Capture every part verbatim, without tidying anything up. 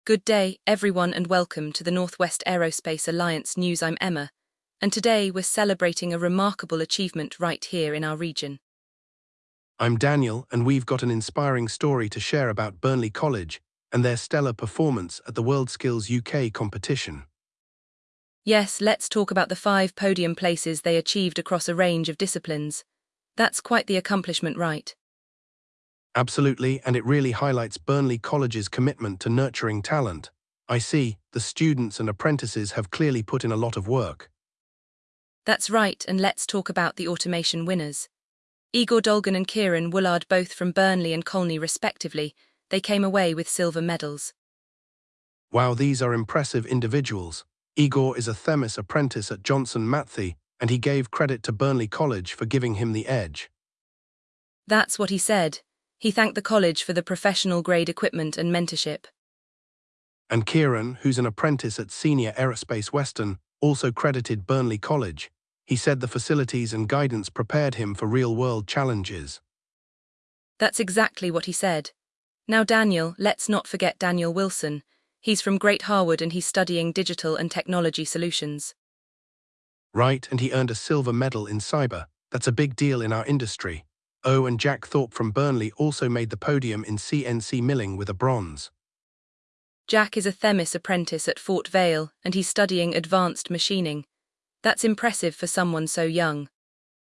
Good day, everyone, and welcome to the Northwest Aerospace Alliance News. I'm Emma, and today we're celebrating a remarkable achievement right here in our region. I'm Daniel, and we've got an inspiring story to share about Burnley College and their stellar performance at the WorldSkills U K competition. Yes, let's talk about the five podium places they achieved across a range of disciplines. That's quite the accomplishment, right? Absolutely, and it really highlights Burnley College's commitment to nurturing talent. I see, the students and apprentices have clearly put in a lot of work. That's right, and let's talk about the automation winners. Igor Dolgan and Kieran Woolard, both from Burnley and Colney respectively, they came away with silver medals. Wow, these are impressive individuals. Igor is a Themis apprentice at Johnson Matthey, and he gave credit to Burnley College for giving him the edge. That's what he said. He thanked the college for the professional-grade equipment and mentorship. And Kieran, who's an apprentice at Senior Aerospace Western, also credited Burnley College. He said the facilities and guidance prepared him for real-world challenges. That's exactly what he said. Now Daniel, let's not forget Daniel Wilson. He's from Great Harwood and he's studying digital and technology solutions. Right, and he earned a silver medal in cyber. That's a big deal in our industry. Oh, and Jack Thorpe from Burnley also made the podium in C N C milling with a bronze. Jack is a Themis apprentice at Fort Vale and he's studying advanced machining. That's impressive for someone so young.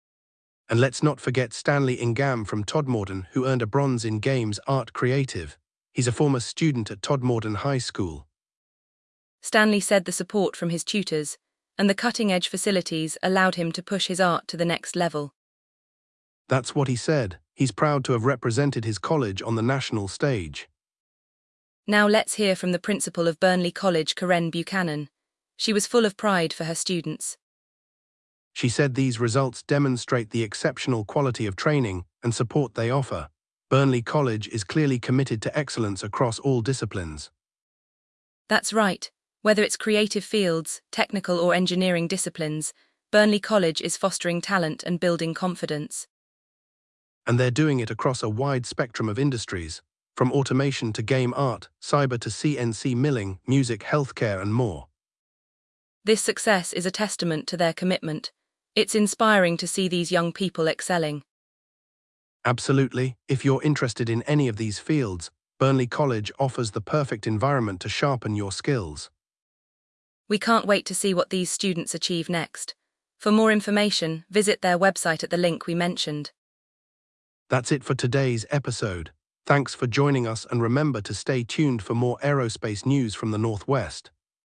And let's not forget Stanley Ingham from Todmorden, who earned a bronze in Games Art Creative. He's a former student at Todmorden High School. Stanley said the support from his tutors and the cutting-edge facilities allowed him to push his art to the next level. That's what he said. He's proud to have represented his college on the national stage. Now let's hear from the principal of Burnley College, Karen Buchanan. She was full of pride for her students. She said these results demonstrate the exceptional quality of training and support they offer. Burnley College is clearly committed to excellence across all disciplines. That's right. Whether it's creative fields, technical or engineering disciplines, Burnley College is fostering talent and building confidence. And they're doing it across a wide spectrum of industries, from automation to game art, cyber to C N C milling, music, healthcare and more. This success is a testament to their commitment. It's inspiring to see these young people excelling. Absolutely. If you're interested in any of these fields, Burnley College offers the perfect environment to sharpen your skills. We can't wait to see what these students achieve next. For more information, visit their website at the link we mentioned. That's it for today's episode. Thanks for joining us and remember to stay tuned for more aerospace news from the Northwest.